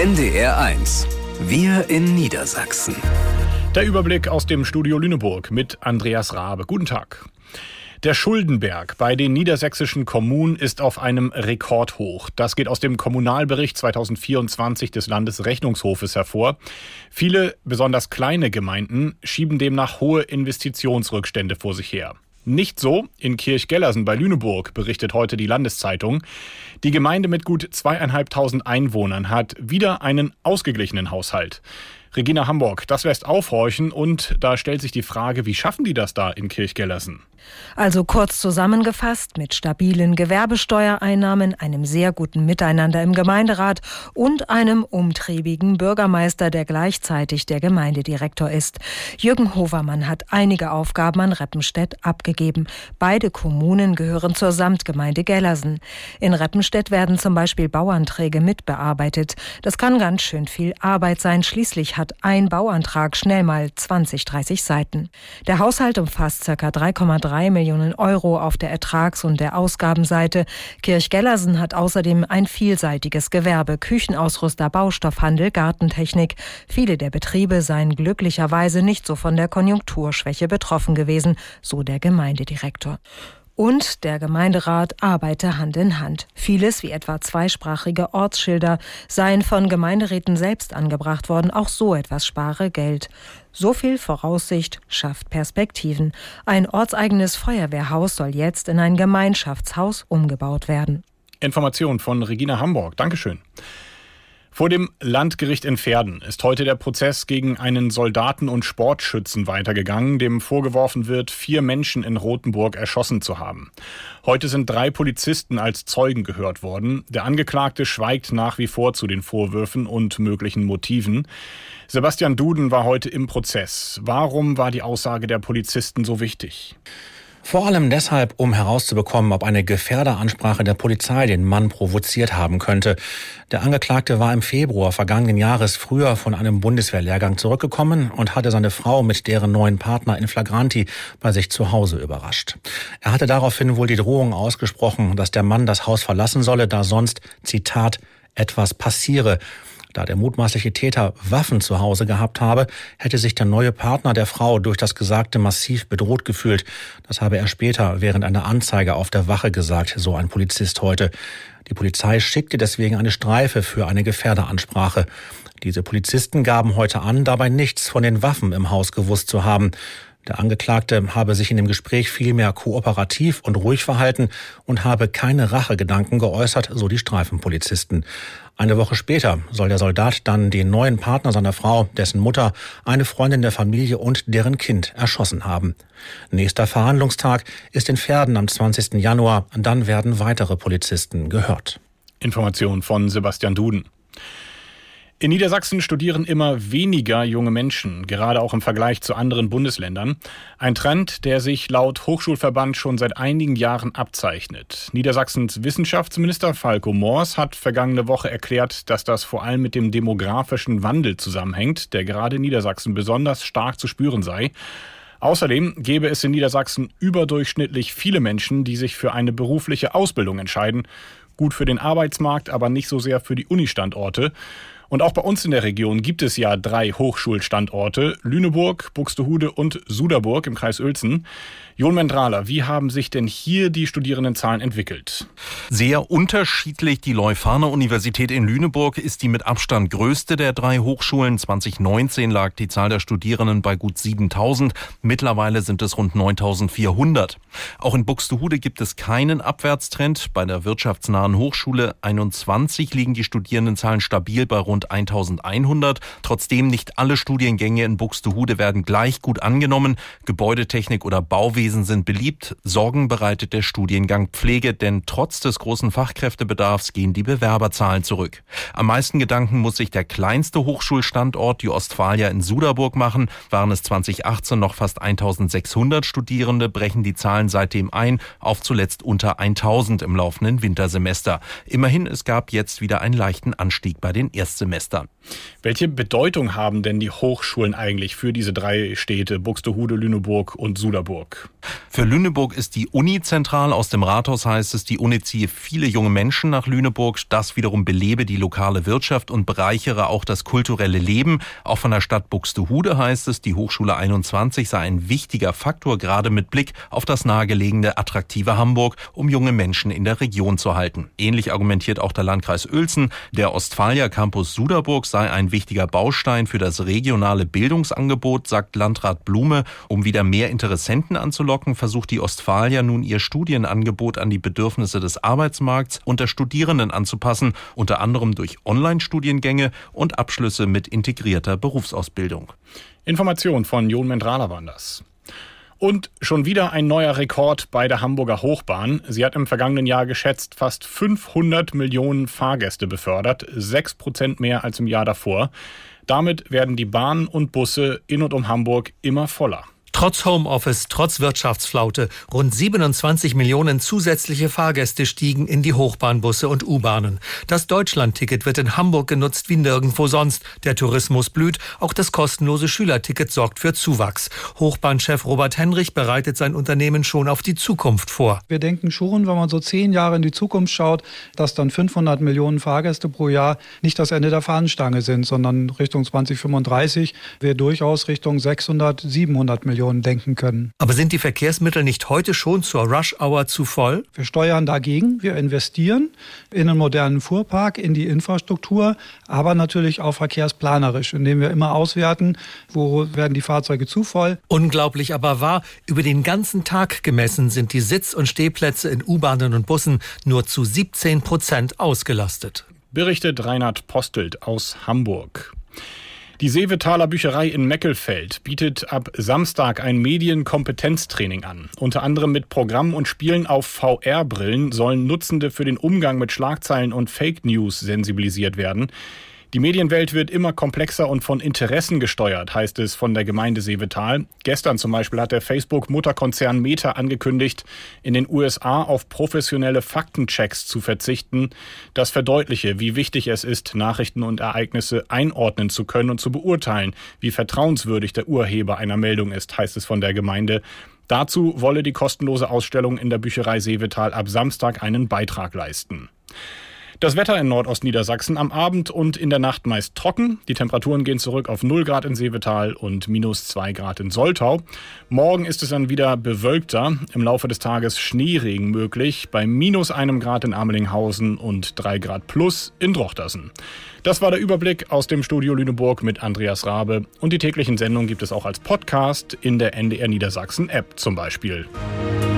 NDR1. Wir in Niedersachsen. Der Überblick aus dem Studio Lüneburg mit Andreas Rabe. Guten Tag. Der Schuldenberg bei den niedersächsischen Kommunen ist auf einem Rekordhoch. Das geht aus dem Kommunalbericht 2024 des Landesrechnungshofes hervor. Viele, besonders kleine Gemeinden, schieben demnach hohe Investitionsrückstände vor sich her. Nicht so in Kirchgellersen bei Lüneburg, berichtet heute die Landeszeitung. Die Gemeinde mit gut 2.500 Einwohnern hat wieder einen ausgeglichenen Haushalt. Regina Hamburg, das lässt aufhorchen und da stellt sich die Frage, wie schaffen die das da in Kirchgellersen? Also kurz zusammengefasst, mit stabilen Gewerbesteuereinnahmen, einem sehr guten Miteinander im Gemeinderat und einem umtriebigen Bürgermeister, der gleichzeitig der Gemeindedirektor ist. Jürgen Hovermann hat einige Aufgaben an Reppenstedt abgegeben. Beide Kommunen gehören zur Samtgemeinde Gellersen. In Reppenstedt werden zum Beispiel Bauanträge mitbearbeitet. Das kann ganz schön viel Arbeit sein. Schließlich hat ein Bauantrag schnell mal 20, 30 Seiten. Der Haushalt umfasst ca. 3,3 Millionen Euro auf der Ertrags- und der Ausgabenseite. Kirchgellersen hat außerdem ein vielseitiges Gewerbe, Küchenausrüster, Baustoffhandel, Gartentechnik. Viele der Betriebe seien glücklicherweise nicht so von der Konjunkturschwäche betroffen gewesen, so der Gemeindedirektor. Und der Gemeinderat arbeite Hand in Hand. Vieles, wie etwa zweisprachige Ortsschilder, seien von Gemeinderäten selbst angebracht worden. Auch so etwas spare Geld. So viel Voraussicht schafft Perspektiven. Ein ortseigenes Feuerwehrhaus soll jetzt in ein Gemeinschaftshaus umgebaut werden. Information von Regina Hamburg. Dankeschön. Vor dem Landgericht in Verden ist heute der Prozess gegen einen Soldaten und Sportschützen weitergegangen, dem vorgeworfen wird, 4 Menschen in Rothenburg erschossen zu haben. Heute sind 3 Polizisten als Zeugen gehört worden. Der Angeklagte schweigt nach wie vor zu den Vorwürfen und möglichen Motiven. Sebastian Duden war heute im Prozess. Warum war die Aussage der Polizisten so wichtig? Vor allem deshalb, um herauszubekommen, ob eine Gefährderansprache der Polizei den Mann provoziert haben könnte. Der Angeklagte war im Februar vergangenen Jahres früher von einem Bundeswehrlehrgang zurückgekommen und hatte seine Frau mit deren neuen Partner in Flagranti bei sich zu Hause überrascht. Er hatte daraufhin wohl die Drohung ausgesprochen, dass der Mann das Haus verlassen solle, da sonst, Zitat, etwas passiere. Da der mutmaßliche Täter Waffen zu Hause gehabt habe, hätte sich der neue Partner der Frau durch das Gesagte massiv bedroht gefühlt. Das habe er später während einer Anzeige auf der Wache gesagt, so ein Polizist heute. Die Polizei schickte deswegen eine Streife für eine Gefährderansprache. Diese Polizisten gaben heute an, dabei nichts von den Waffen im Haus gewusst zu haben. Der Angeklagte habe sich in dem Gespräch vielmehr kooperativ und ruhig verhalten und habe keine Rachegedanken geäußert, so die Streifenpolizisten. Eine Woche später soll der Soldat dann den neuen Partner seiner Frau, dessen Mutter, eine Freundin der Familie und deren Kind erschossen haben. Nächster Verhandlungstag ist in Verden am 20. Januar. Dann werden weitere Polizisten gehört. Information von Sebastian Duden. In Niedersachsen studieren immer weniger junge Menschen, gerade auch im Vergleich zu anderen Bundesländern. Ein Trend, der sich laut Hochschulverband schon seit einigen Jahren abzeichnet. Niedersachsens Wissenschaftsminister Falco Moors hat vergangene Woche erklärt, dass das vor allem mit dem demografischen Wandel zusammenhängt, der gerade in Niedersachsen besonders stark zu spüren sei. Außerdem gäbe es in Niedersachsen überdurchschnittlich viele Menschen, die sich für eine berufliche Ausbildung entscheiden. Gut für den Arbeitsmarkt, aber nicht so sehr für die Unistandorte. Und auch bei uns in der Region gibt es ja 3 Hochschulstandorte, Lüneburg, Buxtehude und Suderburg im Kreis Uelzen. Jon Mendrala, wie haben sich denn hier die Studierendenzahlen entwickelt? Sehr unterschiedlich. Die Leuphana-Universität in Lüneburg ist die mit Abstand größte der 3 Hochschulen. 2019 lag die Zahl der Studierenden bei gut 7.000. Mittlerweile sind es rund 9.400. Auch in Buxtehude gibt es keinen Abwärtstrend. Bei der wirtschaftsnahen Hochschule 21 liegen die Studierendenzahlen stabil bei rund 1.100. Trotzdem nicht alle Studiengänge in Buxtehude werden gleich gut angenommen. Gebäudetechnik oder Bauwesen sind beliebt. Sorgen bereitet der Studiengang Pflege, denn trotz des großen Fachkräftebedarfs gehen die Bewerberzahlen zurück. Am meisten Gedanken muss sich der kleinste Hochschulstandort, die Ostfalia in Suderburg, machen. Waren es 2018 noch fast 1.600 Studierende, brechen die Zahlen seitdem ein auf zuletzt unter 1.000 im laufenden Wintersemester. Immerhin, es gab jetzt wieder einen leichten Anstieg bei den Erstsemestern. Welche Bedeutung haben denn die Hochschulen eigentlich für diese 3 Städte, Buxtehude, Lüneburg und Suderburg? Für Lüneburg ist die Uni zentral. Aus dem Rathaus heißt es, die Uni ziehe viele junge Menschen nach Lüneburg. Das wiederum belebe die lokale Wirtschaft und bereichere auch das kulturelle Leben. Auch von der Stadt Buxtehude heißt es, die Hochschule 21 sei ein wichtiger Faktor, gerade mit Blick auf das nahegelegene, attraktive Hamburg, um junge Menschen in der Region zu halten. Ähnlich argumentiert auch der Landkreis Uelzen. Der Ostfalia Campus Suderburg sei ein wichtiger Baustein für das regionale Bildungsangebot, sagt Landrat Blume. Um wieder mehr Interessenten anzulocken, versucht die Ostfalia nun ihr Studienangebot an die Bedürfnisse des Arbeitsmarkts und der Studierenden anzupassen, unter anderem durch Online-Studiengänge und Abschlüsse mit integrierter Berufsausbildung. Information von Jon Mendrala waren das. Und schon wieder ein neuer Rekord bei der Hamburger Hochbahn. Sie hat im vergangenen Jahr geschätzt fast 500 Millionen Fahrgäste befördert, 6% mehr als im Jahr davor. Damit werden die Bahnen und Busse in und um Hamburg immer voller. Trotz Homeoffice, trotz Wirtschaftsflaute, rund 27 Millionen zusätzliche Fahrgäste stiegen in die Hochbahnbusse und U-Bahnen. Das Deutschlandticket wird in Hamburg genutzt wie nirgendwo sonst. Der Tourismus blüht, auch das kostenlose Schülerticket sorgt für Zuwachs. Hochbahnchef Robert Henrich bereitet sein Unternehmen schon auf die Zukunft vor. Wir denken schon, wenn man so 10 Jahre in die Zukunft schaut, dass dann 500 Millionen Fahrgäste pro Jahr nicht das Ende der Fahnenstange sind, sondern Richtung 2035 wir durchaus Richtung 600, 700 Millionen denken können. Aber sind die Verkehrsmittel nicht heute schon zur Rush-Hour zu voll? Wir steuern dagegen, wir investieren in einen modernen Fuhrpark, in die Infrastruktur, aber natürlich auch verkehrsplanerisch, indem wir immer auswerten, wo werden die Fahrzeuge zu voll. Unglaublich aber wahr, über den ganzen Tag gemessen sind die Sitz- und Stehplätze in U-Bahnen und Bussen nur zu 17% ausgelastet. Berichtet Reinhard Postelt aus Hamburg. Die Seevetaler Bücherei in Meckelfeld bietet ab Samstag ein Medienkompetenztraining an. Unter anderem mit Programmen und Spielen auf VR-Brillen sollen Nutzende für den Umgang mit Schlagzeilen und Fake News sensibilisiert werden. Die Medienwelt wird immer komplexer und von Interessen gesteuert, heißt es von der Gemeinde Seevetal. Gestern zum Beispiel hat der Facebook-Mutterkonzern Meta angekündigt, in den USA auf professionelle Faktenchecks zu verzichten. Das verdeutliche, wie wichtig es ist, Nachrichten und Ereignisse einordnen zu können und zu beurteilen, wie vertrauenswürdig der Urheber einer Meldung ist, heißt es von der Gemeinde. Dazu wolle die kostenlose Ausstellung in der Bücherei Seevetal ab Samstag einen Beitrag leisten. Das Wetter in Nordostniedersachsen am Abend und in der Nacht meist trocken. Die Temperaturen gehen zurück auf 0 Grad in Seevetal und -2 Grad in Soltau. Morgen ist es dann wieder bewölkter. Im Laufe des Tages Schneeregen möglich bei -1 Grad in Amelinghausen und 3 Grad plus in Drochtersen. Das war der Überblick aus dem Studio Lüneburg mit Andreas Rabe. Und die täglichen Sendungen gibt es auch als Podcast in der NDR Niedersachsen App zum Beispiel.